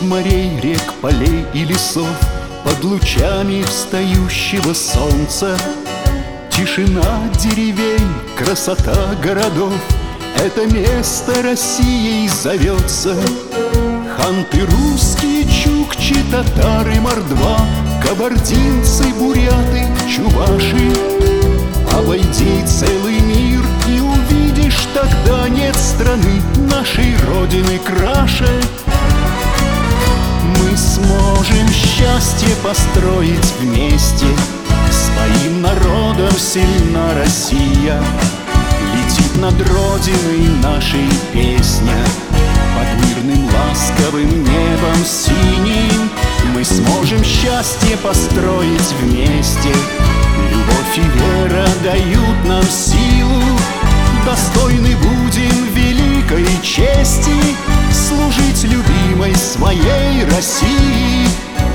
морей, рек, полей и лесов, под лучами встающего солнца. Тишина деревень, красота городов, это место Россией зовется. Ханты русские, чукчи, татары, мордва, кабардинцы, буряты, чуваши. Обойди целый мир и увидишь, тогда нет страны нашей Родины краше. Мы сможем счастье построить вместе, своим народом сильна Россия. Летит над Родиной нашей песня, под мирным ласковым небом синим. Мы сможем счастье построить вместе, любовь и вера дают нам силу. Достойны будем великой чести служить любимой своей России.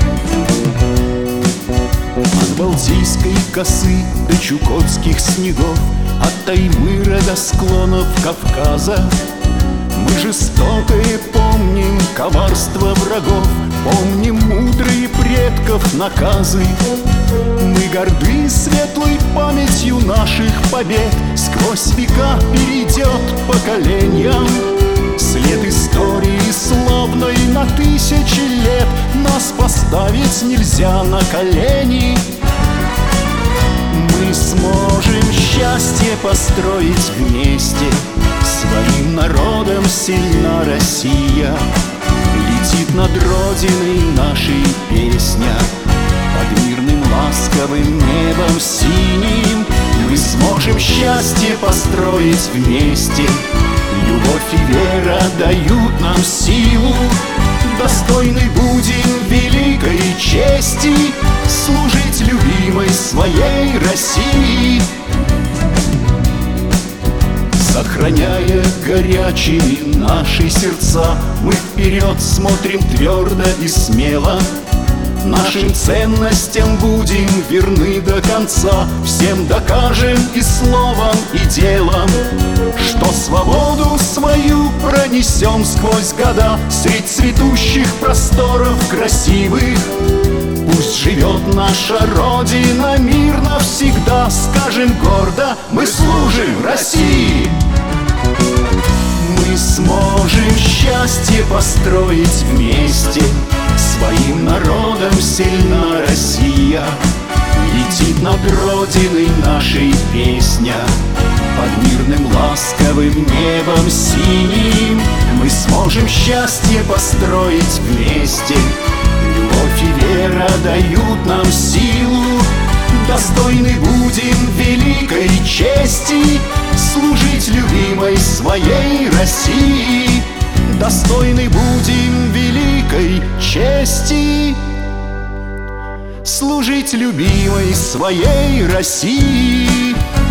От Балтийской косы до чукотских снегов, от Таймыра до склонов Кавказа мы жестокое помним коварство врагов, помним мудрые предков наказы. Мы горды светлой памятью наших побед, сквозь века перейдет поколениям. След истории славной на тысячи лет, нас поставить нельзя на колени. Мы сможем счастье построить вместе, своим народом сильна Россия. Летит над Родиной нашей песня, под мирным ласковым небом синим. Мы сможем счастье построить вместе, любовь и вера дают нам силу. Достойны будем великой чести служить любимой своей России. Сохраняя горячими наши сердца, мы вперед смотрим твердо и смело. Нашим ценностям будем верны до конца, всем докажем и словом, и делом, что свободу свою пронесем сквозь года средь цветущих просторов красивых. Пусть живет наша Родина мирно всегда, скажем гордо: мы служим России. Мы сможем счастье построить вместе, своим народом сильна Россия. Летит над Родиной нашей песня, под мирным ласковым небом синим. Мы сможем счастье построить вместе, любовь и вера дают нам силу. Достойны будем великой чести служить любимой своей России. Достойны будем великой чести служить любимой своей России.